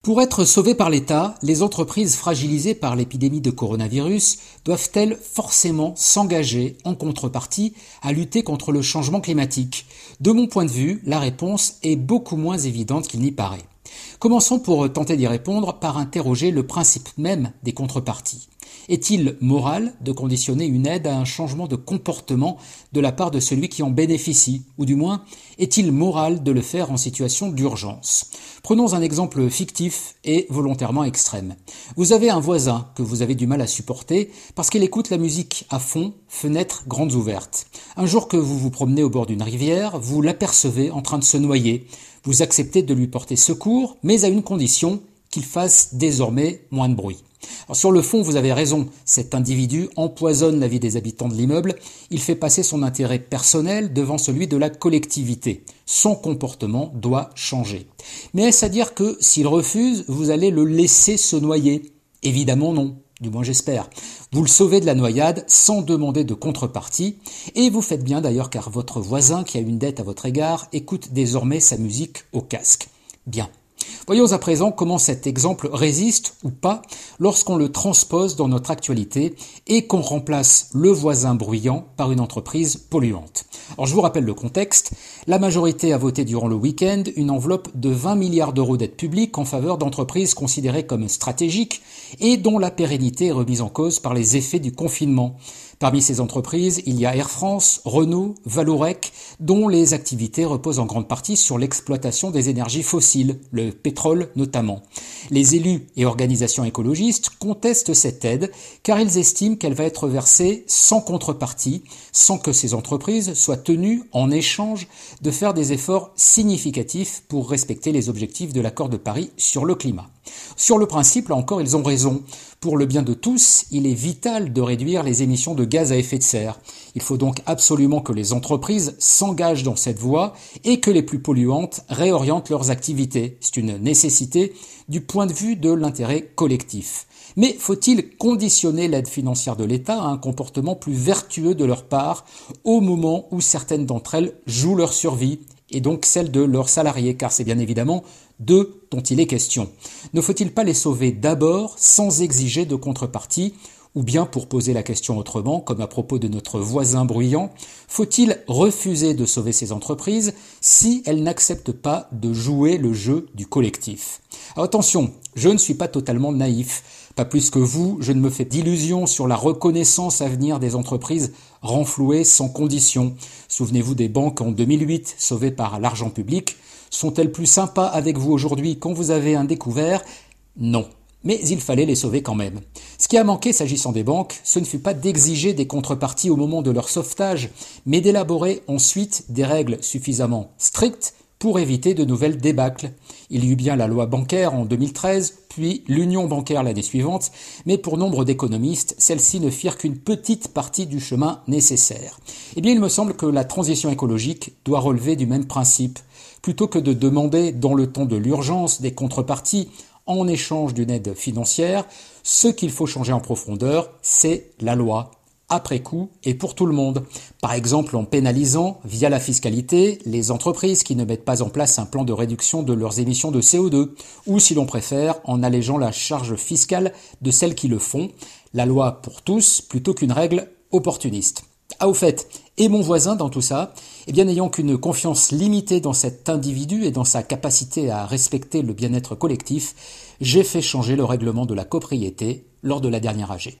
Pour être sauvées par l'État, les entreprises fragilisées par l'épidémie de coronavirus doivent-elles forcément s'engager en contrepartie à lutter contre le changement climatique? De mon point de vue, la réponse est beaucoup moins évidente qu'il n'y paraît. Commençons pour tenter d'y répondre par interroger le principe même des contreparties. Est-il moral de conditionner une aide à un changement de comportement de la part de celui qui en bénéficie? Ou du moins, est-il moral de le faire en situation d'urgence? Prenons un exemple fictif et volontairement extrême. Vous avez un voisin que vous avez du mal à supporter parce qu'il écoute la musique à fond, fenêtres grandes ouvertes. Un jour que vous vous promenez au bord d'une rivière, vous l'apercevez en train de se noyer. Vous acceptez de lui porter secours, mais à une condition, qu'il fasse désormais moins de bruit. Alors sur le fond, vous avez raison, cet individu empoisonne la vie des habitants de l'immeuble, il fait passer son intérêt personnel devant celui de la collectivité. Son comportement doit changer. Mais est-ce à dire que s'il refuse, vous allez le laisser se noyer? Évidemment non, du moins j'espère. Vous le sauvez de la noyade sans demander de contrepartie, et vous faites bien d'ailleurs car votre voisin qui a une dette à votre égard écoute désormais sa musique au casque. Bien. Voyons à présent comment cet exemple résiste ou pas lorsqu'on le transpose dans notre actualité et qu'on remplace le voisin bruyant par une entreprise polluante. Alors je vous rappelle le contexte. La majorité a voté durant le week-end une enveloppe de 20 milliards d'euros d'aide publique en faveur d'entreprises considérées comme stratégiques et dont la pérennité est remise en cause par les effets du confinement. Parmi ces entreprises, il y a Air France, Renault, Vallourec, dont les activités reposent en grande partie sur l'exploitation des énergies fossiles, le pétrole notamment. Les élus et organisations écologistes contestent cette aide car ils estiment qu'elle va être versée sans contrepartie, sans que ces entreprises soient tenues, en échange, de faire des efforts significatifs pour respecter les objectifs de l'accord de Paris sur le climat. Sur le principe, là encore, ils ont raison. Pour le bien de tous, il est vital de réduire les émissions de gaz à effet de serre. Il faut donc absolument que les entreprises s'engagent dans cette voie et que les plus polluantes réorientent leurs activités. C'est une nécessité du point de vue de l'intérêt collectif. Mais faut-il conditionner l'aide financière de l'État à un comportement plus vertueux de leur part au moment où certaines d'entre elles jouent leur survie et donc celle de leurs salariés, car c'est bien évidemment d'eux dont il est question. Ne faut-il pas les sauver d'abord sans exiger de contrepartie? Ou bien, pour poser la question autrement, comme à propos de notre voisin bruyant, faut-il refuser de sauver ces entreprises si elles n'acceptent pas de jouer le jeu du collectif? Alors attention, je ne suis pas totalement naïf. Pas plus que vous, je ne me fais d'illusions sur la reconnaissance à venir des entreprises renflouées sans condition. Souvenez-vous des banques en 2008, sauvées par l'argent public. Sont-elles plus sympas avec vous aujourd'hui quand vous avez un découvert? Non. Mais il fallait les sauver quand même. Ce qui a manqué s'agissant des banques, ce ne fut pas d'exiger des contreparties au moment de leur sauvetage, mais d'élaborer ensuite des règles suffisamment strictes pour éviter de nouvelles débâcles. Il y eut bien la loi bancaire en 2013, puis l'union bancaire l'année suivante, mais pour nombre d'économistes, celles-ci ne firent qu'une petite partie du chemin nécessaire. Eh bien, il me semble que la transition écologique doit relever du même principe. Plutôt que de demander, dans le temps de l'urgence, des contreparties, en échange d'une aide financière, ce qu'il faut changer en profondeur, c'est la loi, après coup et pour tout le monde. Par exemple en pénalisant, via la fiscalité, les entreprises qui ne mettent pas en place un plan de réduction de leurs émissions de CO2, ou si l'on préfère, en allégeant la charge fiscale de celles qui le font, la loi pour tous plutôt qu'une règle opportuniste. Ah au fait, et mon voisin dans tout ça? Eh bien n'ayant qu'une confiance limitée dans cet individu et dans sa capacité à respecter le bien-être collectif, j'ai fait changer le règlement de la copropriété lors de la dernière AG.